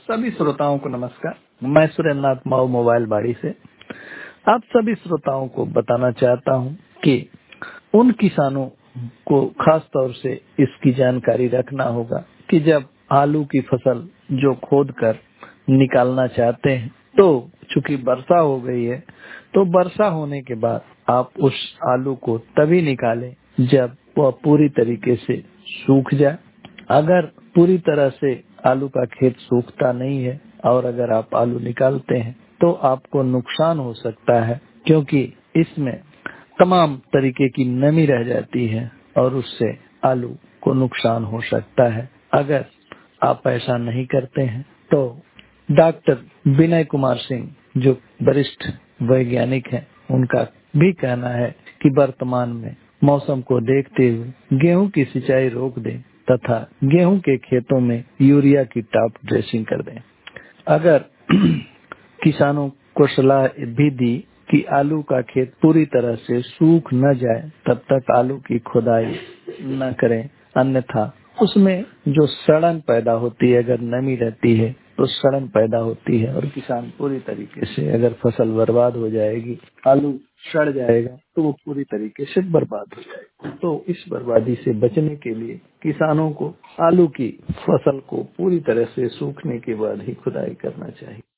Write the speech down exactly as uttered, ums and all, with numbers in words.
सभी श्रोताओं को नमस्कार। मैं सुरेंद्र नाथ माऊ मोबाइल बाड़ी से आप सभी श्रोताओं को बताना चाहता हूं कि उन किसानों को खास तौर से इसकी जानकारी रखना होगा कि जब आलू की फसल जो खोद कर निकालना चाहते हैं तो चूंकि वर्षा हो गई है तो वर्षा होने के बाद आप उस आलू को तभी निकालें जब वह पूरी तरीके से सूख जाए। अगर पूरी तरह से आलू का खेत सूखता नहीं है और अगर आप आलू निकालते हैं तो आपको नुकसान हो सकता है, क्योंकि इसमें तमाम तरीके की नमी रह जाती है और उससे आलू को नुकसान हो सकता है। अगर आप ऐसा नहीं करते हैं तो डॉक्टर विनय कुमार सिंह जो वरिष्ठ वैज्ञानिक हैं, उनका भी कहना है कि वर्तमान में मौसम को देखते हुए गेहूं की सिंचाई रोक दें तथा गेहूं के खेतों में यूरिया की टॉप ड्रेसिंग कर दें। अगर किसानों को सलाह भी दी कि आलू का खेत पूरी तरह से सूख न जाए तब तक आलू की खुदाई न करें, अन्यथा उसमें जो सड़न पैदा होती है, अगर नमी रहती है तो सड़न पैदा होती है और किसान पूरी तरीके से अगर फसल बर्बाद हो जाएगी, आलू सड़ जाएगा तो वो पूरी तरीके से बर्बाद हो जाएगा। तो इस बर्बादी से बचने के लिए किसानों को आलू की फसल को पूरी तरह से सूखने के बाद ही खुदाई करना चाहिए।